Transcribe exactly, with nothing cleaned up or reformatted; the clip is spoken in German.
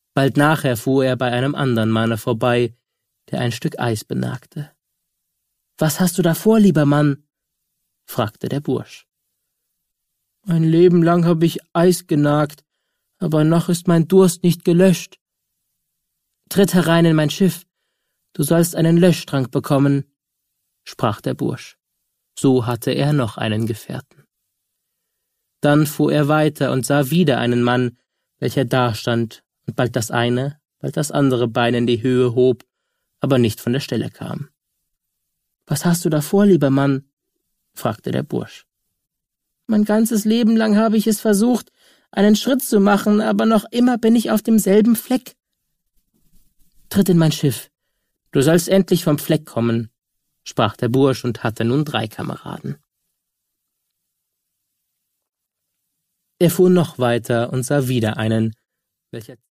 Bald nachher fuhr er bei einem anderen Manne vorbei, der ein Stück Eis benagte. »Was hast du da vor, lieber Mann?« fragte der Bursch. »Mein Leben lang habe ich Eis genagt, aber noch ist mein Durst nicht gelöscht.« »Tritt herein in mein Schiff, du sollst einen Löschtrank bekommen«, sprach der Bursch. So hatte er noch einen Gefährten. Dann fuhr er weiter und sah wieder einen Mann, welcher dastand und bald das eine, bald das andere Bein in die Höhe hob, aber nicht von der Stelle kam. »Was hast du da vor, lieber Mann?« fragte der Bursch. »Mein ganzes Leben lang habe ich es versucht, einen Schritt zu machen, aber noch immer bin ich auf demselben Fleck.« »Tritt in mein Schiff, du sollst endlich vom Fleck kommen«, sprach der Bursch und hatte nun drei Kameraden. Er fuhr noch weiter und sah wieder einen, welcher